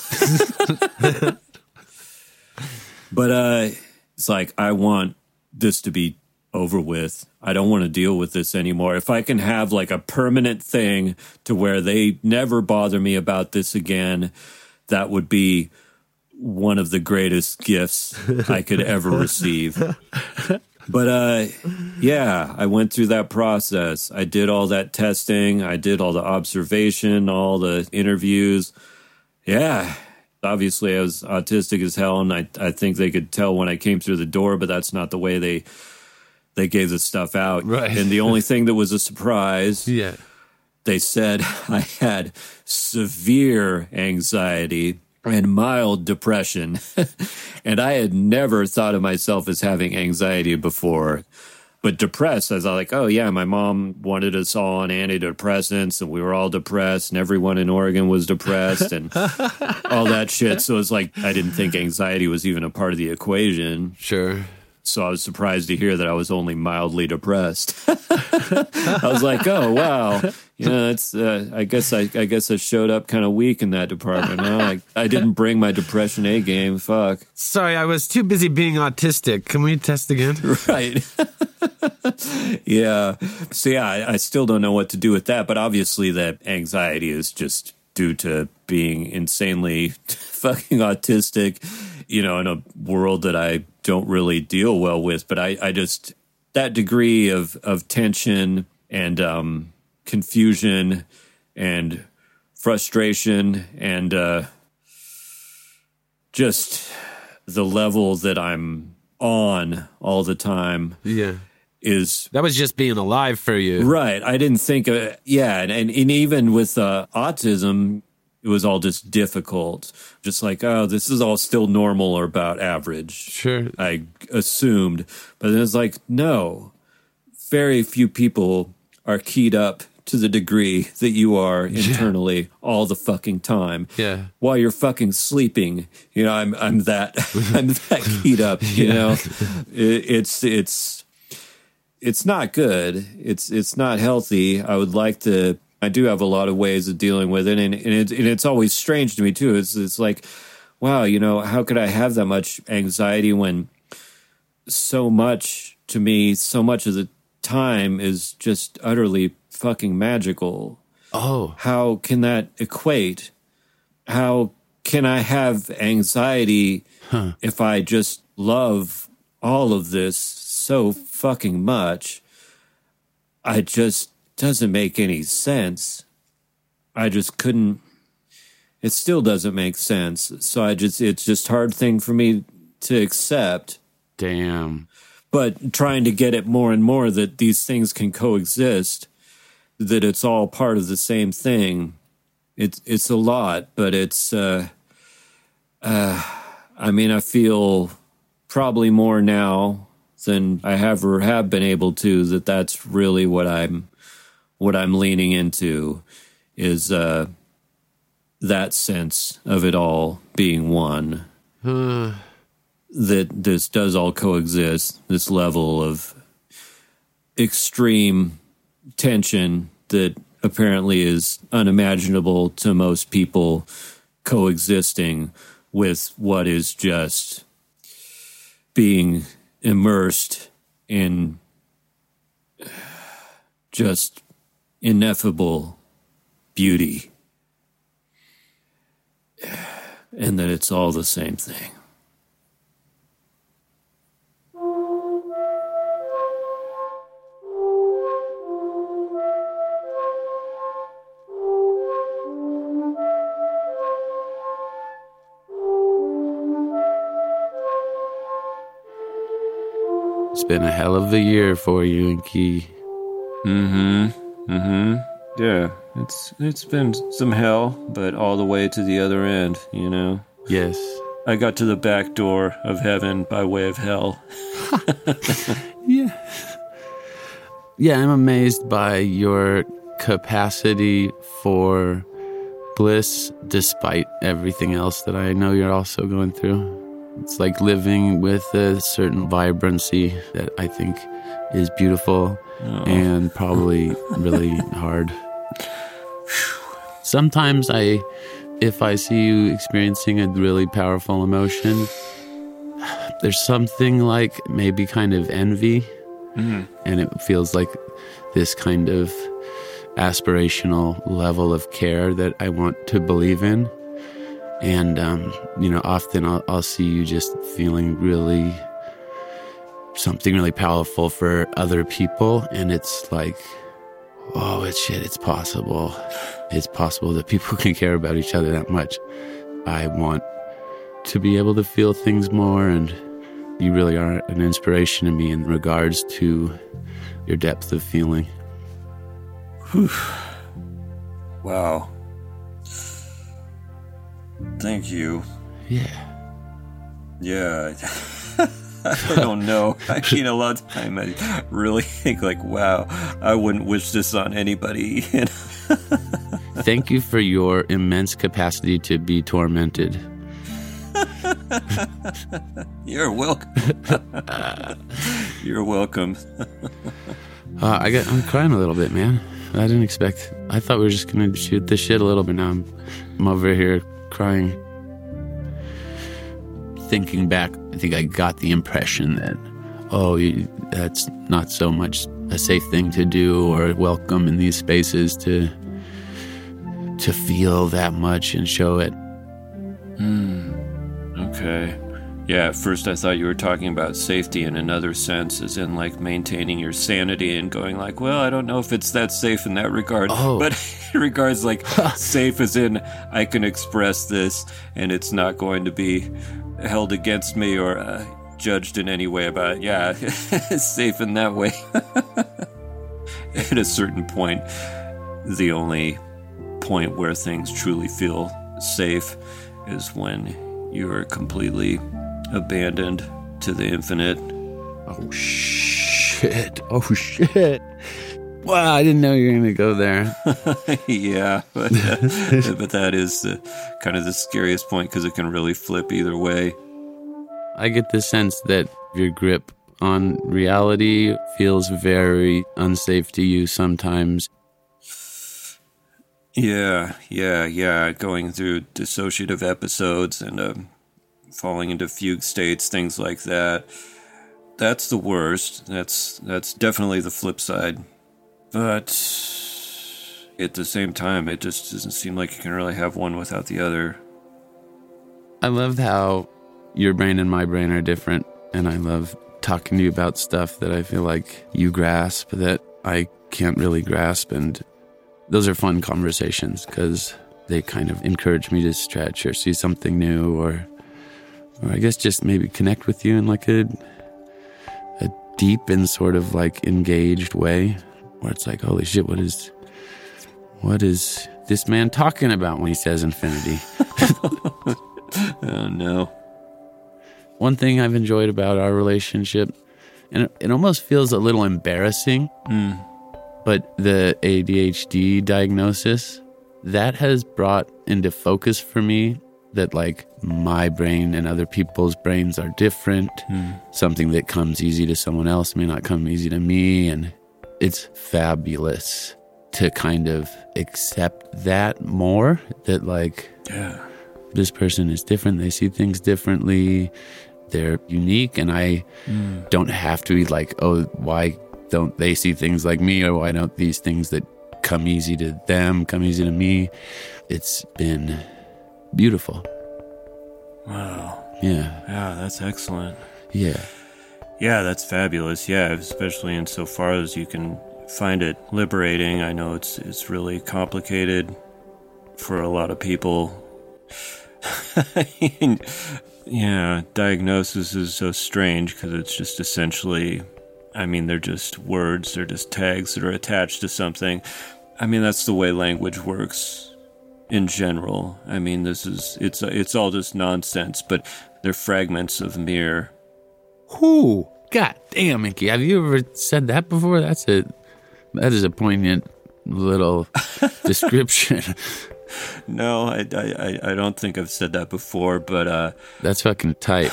But uh, it's like, I want this to be over with. I don't want to deal with this anymore. If I can have like a permanent thing to where they never bother me about this again, that would be one of the greatest gifts I could ever receive. But uh, yeah, I went through that process. I did all that testing. I did all the observation, all the interviews. Yeah. Obviously, I was autistic as hell, and I, I think they could tell when I came through the door, but that's not the way they they gave the stuff out. Right. And the only thing that was a surprise, yeah, they said I had severe anxiety and mild depression. And I had never thought of myself as having anxiety before. But depressed, I was like, oh, yeah, my mom wanted us all on antidepressants, and we were all depressed, and everyone in Oregon was depressed, and all that shit. So it's like I didn't think anxiety was even a part of the equation. Sure. So I was surprised to hear that I was only mildly depressed. I was like, oh, wow. You know, it's, uh, I guess I, I guess I showed up kind of weak in that department. Huh? Like, I didn't bring my depression A game. Fuck. Sorry, I was too busy being autistic. Can we test again? Right. Yeah. So, yeah, I, I still don't know what to do with that. But obviously that anxiety is just due to being insanely fucking autistic, you know, in a world that I don't really deal well with. But I, I just, that degree of, of tension and um, confusion and frustration and uh, just the level that I'm on all the time. Yeah. Is that was just being alive for you. Right. I didn't think of it. Yeah. And, and, and even with uh, autism, it was all just difficult. Just like, oh, this is all still normal or about average. Sure. I assumed. But then it's like, no, very few people are keyed up to the degree that you are internally yeah. all the fucking time. Yeah. While you're fucking sleeping, you know, I'm I'm that I'm that keyed up, you yeah. know. It, it's it's it's not good. It's it's not healthy. I would like to I do have a lot of ways of dealing with it, and and, it, and it's always strange to me too. It's it's like, wow, you know, how could I have that much anxiety when so much to me, so much of the time is just utterly fucking magical. Oh, how can that equate? How can I have anxiety huh. if I just love all of this so fucking much? I just doesn't make any sense. I just couldn't. It still doesn't make sense. So I just it's just hard thing for me to accept. Damn. But trying to get it more and more that these things can coexist, that it's all part of the same thing. It's it's a lot, but it's. Uh, uh, I mean, I feel probably more now than I ever have been able to. That that's really what I'm, what I'm leaning into, is uh, that sense of it all being one. Uh. That this does all coexist. This level of extreme tension that apparently is unimaginable to most people, coexisting with what is just being immersed in just ineffable beauty, and that it's all the same thing. been a hell of a year for you and Key. Mm-hmm. Mm-hmm. Yeah. It's it's been some hell, but all the way to the other end, you know? Yes. I got to the back door of heaven by way of hell. Yeah. Yeah, I'm amazed by your capacity for bliss despite everything else that I know you're also going through. It's like living with a certain vibrancy that I think is beautiful oh. and probably really hard. Sometimes I, if I see you experiencing a really powerful emotion, there's something like maybe kind of envy, mm. and it feels like this kind of aspirational level of care that I want to believe in. And, um, you know, often I'll, I'll see you just feeling really, something really powerful for other people. And it's like, oh, it's shit, it's possible. It's possible that people can care about each other that much. I want to be able to feel things more, and you really are an inspiration to me in regards to your depth of feeling. Whew. Wow. Thank you. Yeah. Yeah. I don't know. I mean, a lot of time I really think like, wow, I wouldn't wish this on anybody. Thank you for your immense capacity to be tormented. You're welcome. You're welcome. uh, I got, I'm crying a little bit, man. I didn't expect. I thought we were just going to shoot the shit a little bit. Now I'm, I'm over here crying. Thinking back, I think I got the impression that, oh, you, that's not so much a safe thing to do or welcome in these spaces to to feel that much and show it. Hmm. Okay. Yeah, at first I thought you were talking about safety in another sense, as in like maintaining your sanity and going like, well, I don't know if it's that safe in that regard. Oh. But in regards like safe as in I can express this and it's not going to be held against me or uh, judged in any way about it. Yeah, it's safe in that way. At a certain point, the only point where things truly feel safe is when you are completely abandoned to the infinite. Oh, shit. Oh, shit. Wow, I didn't know you were going to go there. Yeah, but, uh, but that is uh, kind of the scariest point because it can really flip either way. I get the sense that your grip on reality feels very unsafe to you sometimes. Yeah, yeah, yeah. Going through dissociative episodes and uh, falling into fugue states, things like that. That's the worst. That's that's definitely the flip side. But at the same time, it just doesn't seem like you can really have one without the other. I love how your brain and my brain are different, and I love talking to you about stuff that I feel like you grasp that I can't really grasp, and those are fun conversations because they kind of encourage me to stretch or see something new, or or I guess just maybe connect with you in like a a deep and sort of like engaged way, where it's like, holy shit, what is what is this man talking about when he says infinity? Oh no. One thing I've enjoyed about our relationship, and it, it almost feels a little embarrassing, mm. but the A D H D diagnosis, that has brought into focus for me that like my brain and other people's brains are different. Mm. Something that comes easy to someone else may not come easy to me, and it's fabulous to kind of accept that more, that like, yeah, this person is different, they see things differently, they're unique, and I mm. don't have to be like, oh, why don't they see things like me, or why don't these things that come easy to them come easy to me? It's been beautiful. Wow. Yeah. Yeah, that's excellent. Yeah. Yeah, that's fabulous. Yeah, especially insofar as you can find it liberating. I know it's it's really complicated for a lot of people. Yeah, diagnosis is so strange because it's just essentially I mean, they're just words, they're just tags that are attached to something. I mean, that's the way language works in general. I mean, this is, it's it's all just nonsense, but they're fragments of mere... Whoo! God damn, Inky, have you ever said that before? That's a, that is a poignant little description. No, I, I, I don't think I've said that before, but... Uh, That's fucking tight.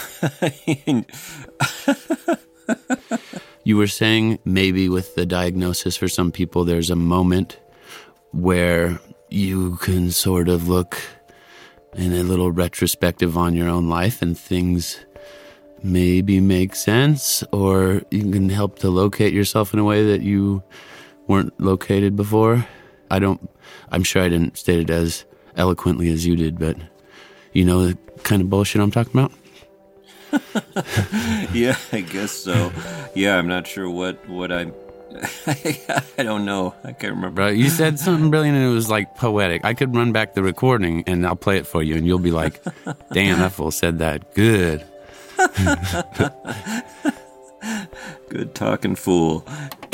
You were saying maybe with the diagnosis for some people, there's a moment where you can sort of look in a little retrospective on your own life and things maybe make sense, or you can help to locate yourself in a way that you weren't located before. I don't, I'm sure I didn't state it as eloquently as you did, but you know the kind of bullshit I'm talking about? Yeah, I guess so. Yeah, I'm not sure what, what I... I don't know. I can't remember. Bro, you said something brilliant and it was like poetic. I could run back the recording and I'll play it for you and you'll be like, damn, that fool said that. Good. Good talking fool.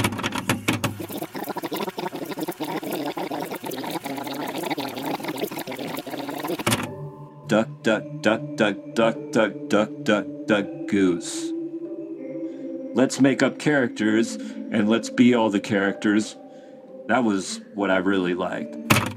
Duck, duck, duck, duck, duck, duck, duck, duck, duck, goose. Let's make up characters, and let's be all the characters. That was what I really liked.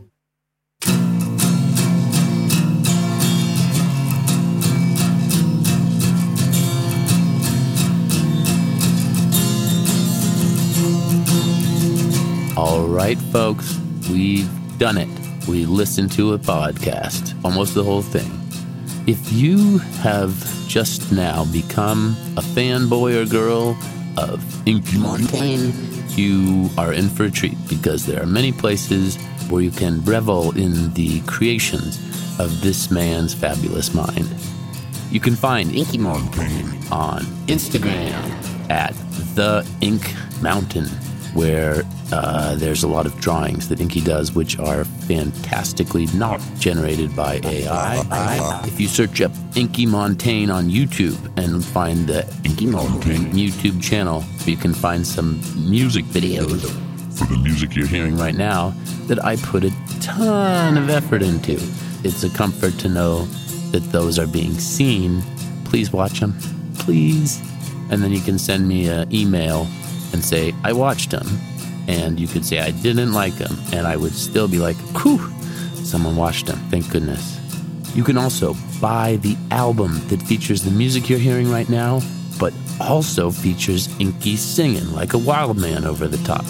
All right, folks, we've done it. We listened to a podcast, almost the whole thing. If you have just now become a fanboy or girl of Inky Montaigne, you are in for a treat because there are many places where you can revel in the creations of this man's fabulous mind. You can find Inky Montaigne on Instagram at The Ink Mountain, where uh, there's a lot of drawings that Inky does, which are fantastically not generated by A I. If you search up Inky Montaigne on YouTube and find the Inky Montaigne YouTube channel, you can find some music videos for the music you're hearing right now that I put a ton of effort into. It's a comfort to know that those are being seen. Please watch them, please. And then you can send me an email and say, I watched them. And you could say, I didn't like them. And I would still be like, whew, someone watched them. Thank goodness. You can also buy the album that features the music you're hearing right now, but also features Inky singing like a wild man over the top.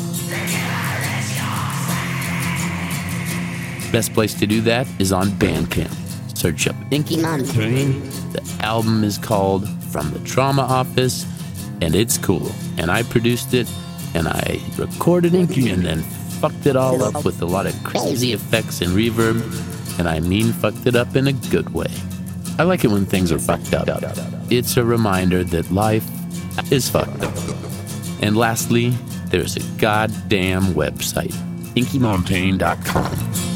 Best place to do that is on Bandcamp. Search up Inky Montaigne. The album is called From the Trauma Office, and it's cool. And I produced it, and I recorded Inky, and then fucked it all up with a lot of crazy effects and reverb, and I mean fucked it up in a good way. I like it when things are fucked up. It's a reminder that life is fucked up. And lastly, there's a goddamn website, inky montaigne dot com.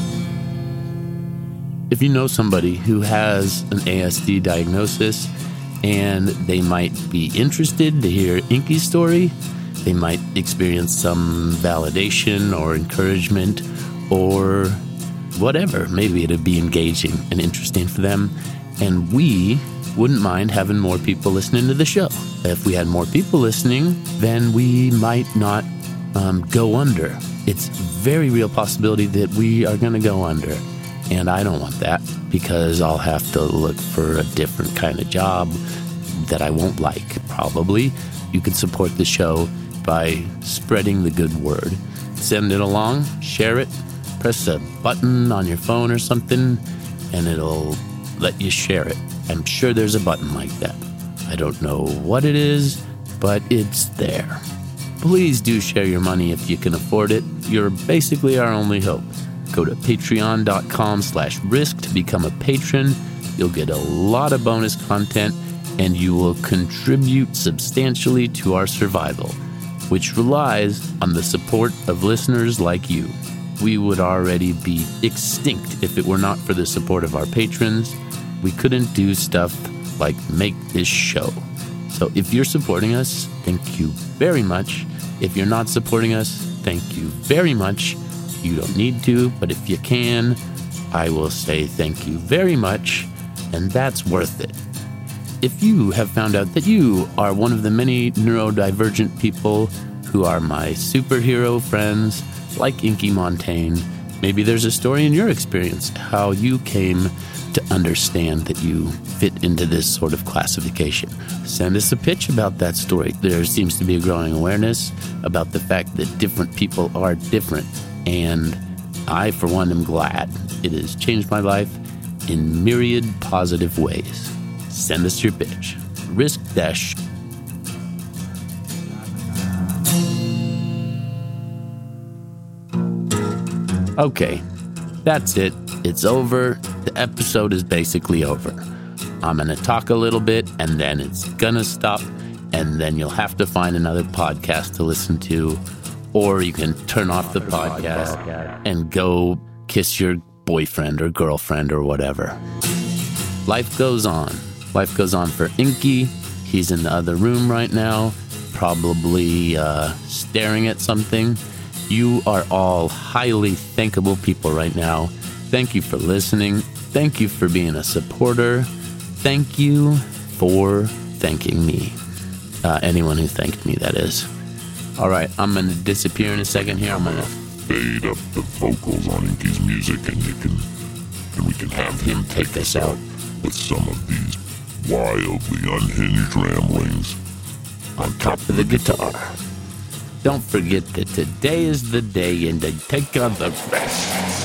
If you know somebody who has an A S D diagnosis and they might be interested to hear Inky's story, they might experience some validation or encouragement or whatever. Maybe it'd be engaging and interesting for them. And we wouldn't mind having more people listening to the show. If we had more people listening, then we might not um, go under. It's a very real possibility that we are going to go under. And I don't want that because I'll have to look for a different kind of job that I won't like, probably. You can support the show by spreading the good word. Send it along, share it, press a button on your phone or something, and it'll let you share it. I'm sure there's a button like that. I don't know what it is, but it's there. Please do share your money if you can afford it. You're basically our only hope. Go to patreon.com slash risk to become a patron. You'll get a lot of bonus content, and you will contribute substantially to our survival, which relies on the support of listeners like you. We would already be extinct if it were not for the support of our patrons. We couldn't do stuff like make this show. So if you're supporting us, thank you very much. If you're not supporting us, thank you very much. You don't need to, but if you can, I will say thank you very much, and that's worth it. If you have found out that you are one of the many neurodivergent people who are my superhero friends, like Inky Montaigne, maybe there's a story in your experience how you came to understand that you fit into this sort of classification. Send us a pitch about that story. There seems to be a growing awareness about the fact that different people are different, and I, for one, am glad. It has changed my life in myriad positive ways. Send us your pitch. Risk dash. Okay, that's it. It's over. The episode is basically over. I'm going to talk a little bit, and then it's going to stop, and then you'll have to find another podcast to listen to, or you can turn off the podcast and go kiss your boyfriend or girlfriend or whatever. Life goes on. Life goes on for Inky. He's in the other room right now, probably uh, staring at something. You are all highly thankable people right now. Thank you for listening. Thank you for being a supporter. Thank you for thanking me. Uh, anyone who thanked me, that is. All right, I'm going to disappear in a second here. I'm going to fade up the vocals on Inky's music, and you can, and we can have him take us out with some of these wildly unhinged ramblings on top of the guitar. Don't forget that today is the day and to take on the rest.